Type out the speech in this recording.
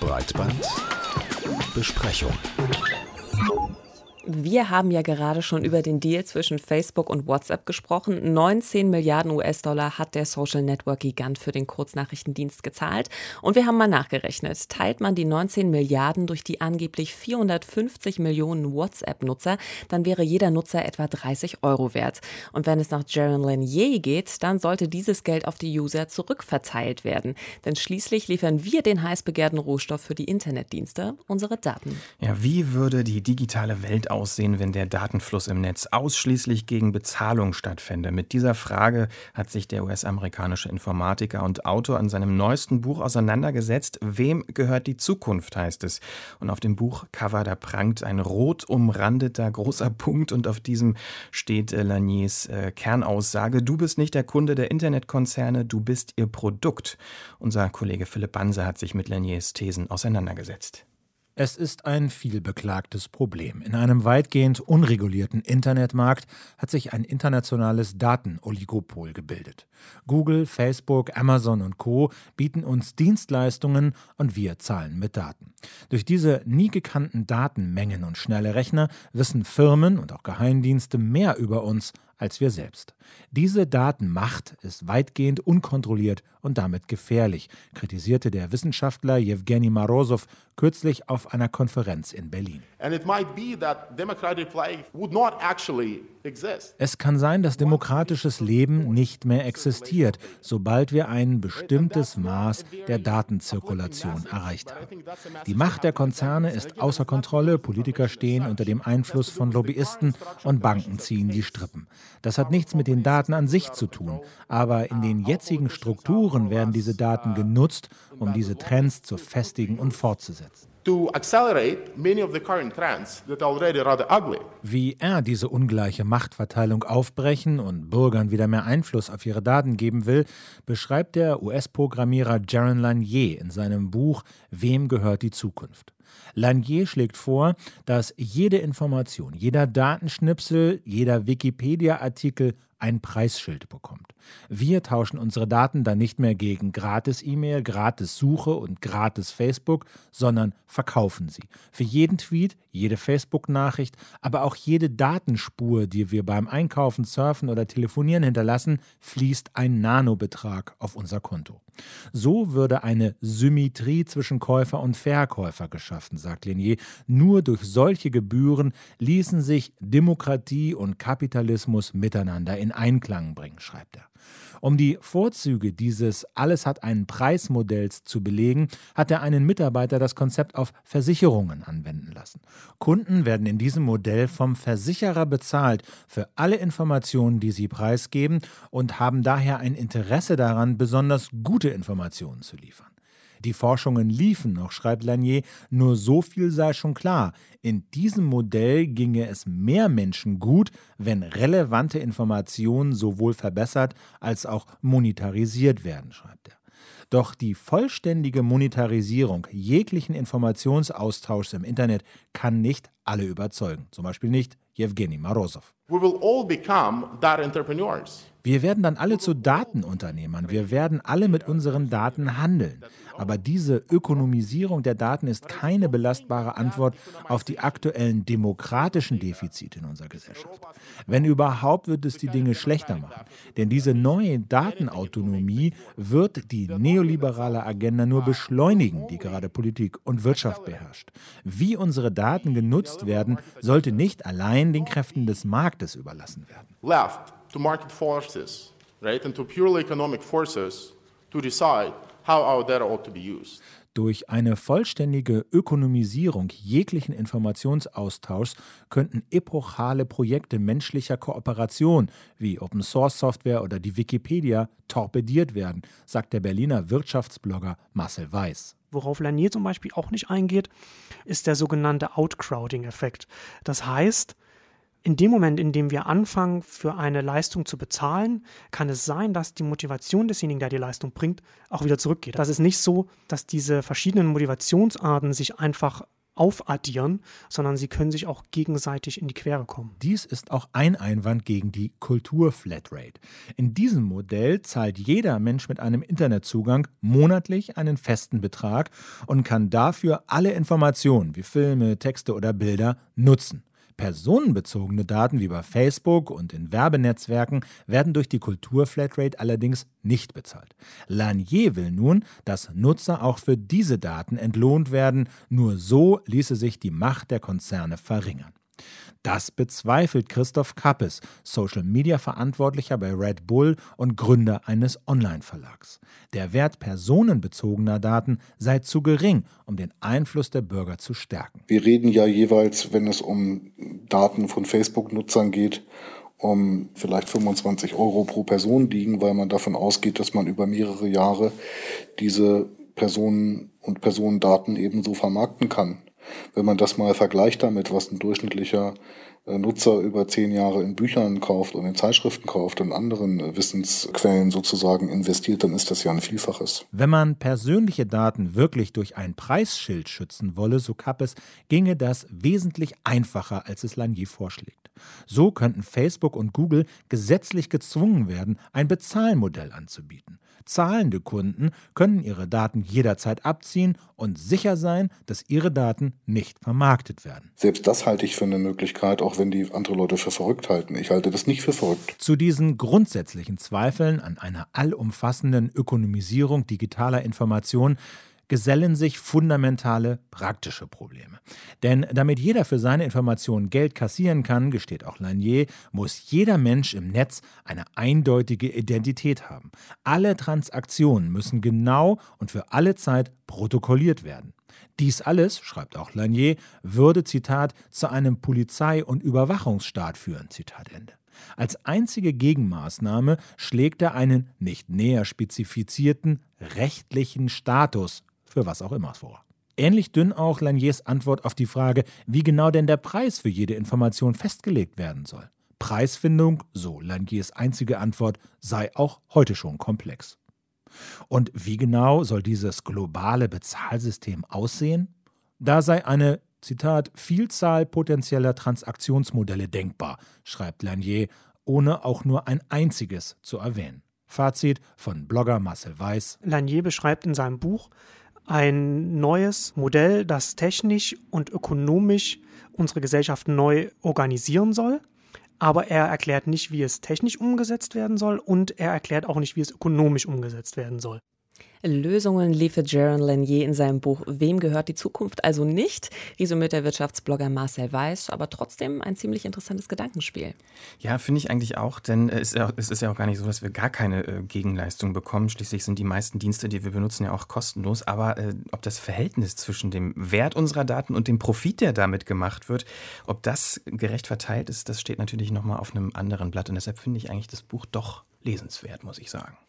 Breitbandbesprechung. Wir haben ja gerade schon über den Deal zwischen Facebook und WhatsApp gesprochen. 19 Milliarden US-Dollar hat der Social-Network-Gigant für den Kurznachrichtendienst gezahlt. Und wir haben mal nachgerechnet. Teilt man die 19 Milliarden durch die angeblich 450 Millionen WhatsApp-Nutzer, dann wäre jeder Nutzer etwa 30 Euro wert. Und wenn es nach Jaron Lanier geht, dann sollte dieses Geld auf die User zurückverteilt werden. Denn schließlich liefern wir den heiß begehrten Rohstoff für die Internetdienste, unsere Daten. Ja, wie würde die digitale Welt aussehen, wenn der Datenfluss im Netz ausschließlich gegen Bezahlung stattfände? Mit dieser Frage hat sich der US-amerikanische Informatiker und Autor an seinem neuesten Buch auseinandergesetzt. Wem gehört die Zukunft, heißt es. Und auf dem Buchcover, da prangt ein rot umrandeter großer Punkt und auf diesem steht Laniers Kernaussage: Du bist nicht der Kunde der Internetkonzerne, du bist ihr Produkt. Unser Kollege Philipp Banse hat sich mit Laniers Thesen auseinandergesetzt. Es ist ein vielbeklagtes Problem. In einem weitgehend unregulierten Internetmarkt hat sich ein internationales Datenoligopol gebildet. Google, Facebook, Amazon und Co. bieten uns Dienstleistungen und wir zahlen mit Daten. Durch diese nie gekannten Datenmengen und schnelle Rechner wissen Firmen und auch Geheimdienste mehr über uns als wir selbst. Diese Datenmacht ist weitgehend unkontrolliert und damit gefährlich, kritisierte der Wissenschaftler Jewgeni Morozov kürzlich auf einer Konferenz in Berlin. Es kann sein, dass demokratisches Leben nicht mehr existiert, sobald wir ein bestimmtes Maß der Datenzirkulation erreicht haben. Die Macht der Konzerne ist außer Kontrolle, Politiker stehen unter dem Einfluss von Lobbyisten und Banken ziehen die Strippen. Das hat nichts mit den Daten an sich zu tun, aber in den jetzigen Strukturen werden diese Daten genutzt, um diese Trends zu festigen und fortzusetzen. Wie er diese ungleiche Machtverteilung aufbrechen und Bürgern wieder mehr Einfluss auf ihre Daten geben will, beschreibt der US-Programmierer Jaron Lanier in seinem Buch »Wem gehört die Zukunft?». Lanier schlägt vor, dass jede Information, jeder Datenschnipsel, jeder Wikipedia-Artikel ein Preisschild bekommt. Wir tauschen unsere Daten dann nicht mehr gegen Gratis-E-Mail, Gratis-Suche und Gratis-Facebook, sondern verkaufen sie. Für jeden Tweet, jede Facebook-Nachricht, aber auch jede Datenspur, die wir beim Einkaufen, Surfen oder Telefonieren hinterlassen, fließt ein Nanobetrag auf unser Konto. So würde eine Symmetrie zwischen Käufer und Verkäufer geschaffen, sagt Lanier. Nur durch solche Gebühren ließen sich Demokratie und Kapitalismus miteinander in Einklang bringen, schreibt er. Um die Vorzüge dieses Alles-hat-einen-Preis-Modells zu belegen, hat er einen Mitarbeiter das Konzept auf Versicherungen anwenden lassen. Kunden werden in diesem Modell vom Versicherer bezahlt für alle Informationen, die sie preisgeben, und haben daher ein Interesse daran, besonders gute Informationen zu liefern. Die Forschungen liefen noch, schreibt Lanier, nur so viel sei schon klar. In diesem Modell ginge es mehr Menschen gut, wenn relevante Informationen sowohl verbessert als auch monetarisiert werden, schreibt er. Doch die vollständige Monetarisierung jeglichen Informationsaustauschs im Internet kann nicht alle überzeugen. Zum Beispiel nicht Jewgeni Morozov. Wir werden dann alle zu Datenunternehmern. Wir werden alle mit unseren Daten handeln. Aber diese Ökonomisierung der Daten ist keine belastbare Antwort auf die aktuellen demokratischen Defizite in unserer Gesellschaft. Wenn überhaupt, wird es die Dinge schlechter machen. Denn diese neue Datenautonomie wird die neoliberale Agenda nur beschleunigen, die gerade Politik und Wirtschaft beherrscht. Wie unsere Daten genutzt werden, sollte nicht allein den Kräften des Marktes überlassen werden. Left to market forces, right, and to purely economic forces to decide how our data ought to be used. Durch eine vollständige Ökonomisierung jeglichen Informationsaustauschs könnten epochale Projekte menschlicher Kooperation wie Open-Source-Software oder die Wikipedia torpediert werden, sagt der Berliner Wirtschaftsblogger Marcel Weiß. Worauf Lanier zum Beispiel auch nicht eingeht, ist der sogenannte Outcrowding-Effekt. Das heißt, in dem Moment, in dem wir anfangen, für eine Leistung zu bezahlen, kann es sein, dass die Motivation desjenigen, der die Leistung bringt, auch wieder zurückgeht. Das ist nicht so, dass diese verschiedenen Motivationsarten sich einfach aufaddieren, sondern sie können sich auch gegenseitig in die Quere kommen. Dies ist auch ein Einwand gegen die Kultur-Flatrate. In diesem Modell zahlt jeder Mensch mit einem Internetzugang monatlich einen festen Betrag und kann dafür alle Informationen wie Filme, Texte oder Bilder nutzen. Personenbezogene Daten wie bei Facebook und in Werbenetzwerken werden durch die Kultur-Flatrate allerdings nicht bezahlt. Lanier will nun, dass Nutzer auch für diese Daten entlohnt werden. Nur so ließe sich die Macht der Konzerne verringern. Das bezweifelt Christoph Kappes, Social-Media-Verantwortlicher bei Red Bull und Gründer eines Online-Verlags. Der Wert personenbezogener Daten sei zu gering, um den Einfluss der Bürger zu stärken. Wir reden ja jeweils, wenn es um Daten von Facebook-Nutzern geht, um vielleicht 25 € pro Person liegen, weil man davon ausgeht, dass man über mehrere Jahre diese Personen und Personendaten ebenso vermarkten kann. Wenn man das mal vergleicht damit, was ein durchschnittlicher Nutzer über 10 Jahre in Büchern kauft und in Zeitschriften kauft und anderen Wissensquellen sozusagen investiert, dann ist das ja ein Vielfaches. Wenn man persönliche Daten wirklich durch ein Preisschild schützen wolle, so Kappes, ginge das wesentlich einfacher, als es Lanier vorschlägt. So könnten Facebook und Google gesetzlich gezwungen werden, ein Bezahlmodell anzubieten. Zahlende Kunden können ihre Daten jederzeit abziehen und sicher sein, dass ihre Daten nicht vermarktet werden. Selbst das halte ich für eine Möglichkeit, auch wenn die andere Leute für verrückt halten. Ich halte das nicht für verrückt. Zu diesen grundsätzlichen Zweifeln an einer allumfassenden Ökonomisierung digitaler Information gesellen sich fundamentale praktische Probleme. Denn damit jeder für seine Informationen Geld kassieren kann, gesteht auch Lanier, muss jeder Mensch im Netz eine eindeutige Identität haben. Alle Transaktionen müssen genau und für alle Zeit protokolliert werden. Dies alles, schreibt auch Lanier, würde, Zitat, zu einem Polizei- und Überwachungsstaat führen, Zitat Ende. Als einzige Gegenmaßnahme schlägt er einen nicht näher spezifizierten rechtlichen Status für was auch immer vor. Ähnlich dünn auch Laniers Antwort auf die Frage, wie genau denn der Preis für jede Information festgelegt werden soll. Preisfindung, so Laniers einzige Antwort, sei auch heute schon komplex. Und wie genau soll dieses globale Bezahlsystem aussehen? Da sei eine, Zitat, Vielzahl potenzieller Transaktionsmodelle denkbar, schreibt Lanier, ohne auch nur ein einziges zu erwähnen. Fazit von Blogger Marcel Weiß. Lanier beschreibt in seinem Buch ein neues Modell, das technisch und ökonomisch unsere Gesellschaft neu organisieren soll. Aber er erklärt nicht, wie es technisch umgesetzt werden soll und er erklärt auch nicht, wie es ökonomisch umgesetzt werden soll. Lösungen liefert Jaron Lanier in seinem Buch Wem gehört die Zukunft also nicht? Resümiert der Wirtschaftsblogger Marcel Weiß, aber trotzdem ein ziemlich interessantes Gedankenspiel. Ja, finde ich eigentlich auch, denn es ist ja auch gar nicht so, dass wir gar keine Gegenleistung bekommen. Schließlich sind die meisten Dienste, die wir benutzen, ja auch kostenlos. Aber ob das Verhältnis zwischen dem Wert unserer Daten und dem Profit, der damit gemacht wird, ob das gerecht verteilt ist, das steht natürlich nochmal auf einem anderen Blatt. Und deshalb finde ich eigentlich das Buch doch lesenswert, muss ich sagen.